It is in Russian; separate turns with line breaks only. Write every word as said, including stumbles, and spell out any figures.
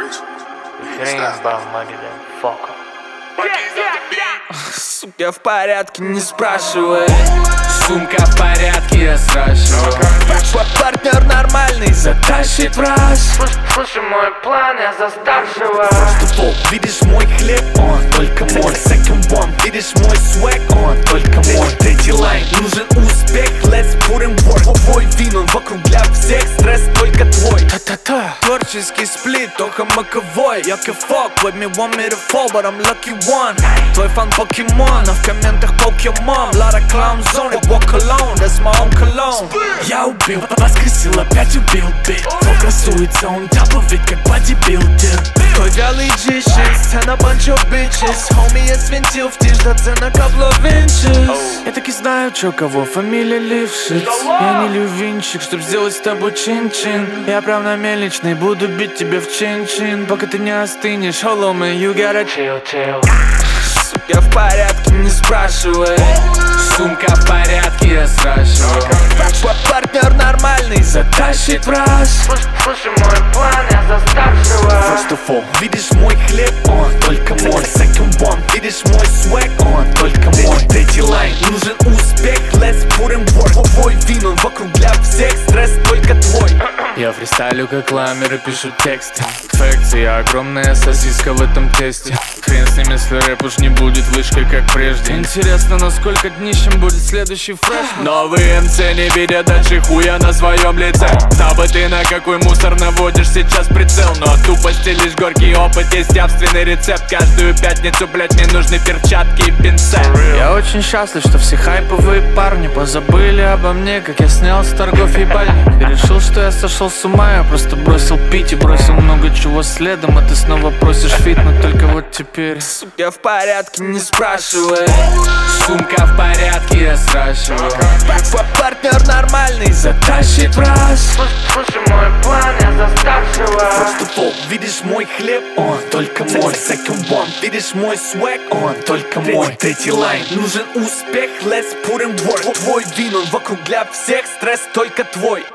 Сука, я в порядке, не спрашивай. Сумка в порядке, я сращиваю. Партнер нормальный, затащит в раз.
Слушай мой план, я за старшего.
First of all, видишь мой хлеб, он только мой. Second one, видишь мой swag, он только мой. Третий лайн, нужен успех, let's put in work. Твой вин, он вокруг для всех, стресс только твой. Та-та-та, творческий сплит, только маковой. Я кефок, with me want me to fall, but I'm lucky one. Твой фан покемон, а в комментах покемон. Лара клаун зоне, walk alone, that's my own cologne. Я убил, воскресил, опять убил бит. Твой красуется, он топовый, как бодибилдер. Твой вялый джищис, and a bunch of bitches. Homie, я свинтил в тишь, до цена couple of inches. Я таки знаю, чё кого, фамилия Лившиц. Я не лювинчик, чтоб сделать с тобой чин-чин. Я прям на мельничный, буду бить тебя в чин-чин. Пока ты не остынешь, hello man, you gotta chill, chill. Я в порядке, не спрашивай. Сумка в порядке, я сращиваю. Партнер нормальный, затащит в раз.
Слушай мой план, я за старшего.
First of all, видишь мой хлеб, он только мой. Second one, видишь мой swag, он только мой. Третий лайн, нужен успех, let's put in work. Твой вин, он вокруг для всех, стресс только твой. Я фристайлю как ламеры, пишу тексты. Фэкции, огромная сосиска в этом тесте. Хрен с ним, если рэп уж не будет вышкой, как прежде. Интересно, насколько днищем будет следующий фреш. Новые эм си не видят дальше хуя на своем лице. Знал бы ты, на какой мусор наводишь сейчас прицел. Но от тупости лишь горький опыт, есть явственный рецепт. Каждую пятницу, блять, мне нужны перчатки и пинцет. Я очень счастлив, что все хайповые парни позабыли обо мне, как я снял с торгов ебальник. И решил, что я сошел с ума, я просто бросил пить и бросил много чего следом. А ты снова просишь фит, но только вот теперь. Сука, я в порядке, не спрашивай. Сумка в порядке, я сращиваю. Партнер нормальный, затащит в раз.
Слушай мой план, я за старшего.
First of all, видишь мой хлеб, он только мой. Second one, видишь мой swag, он только мой. Третий лайн, нужен успех, let's put in work. Твой вин, он вокруг для всех, стресс только твой.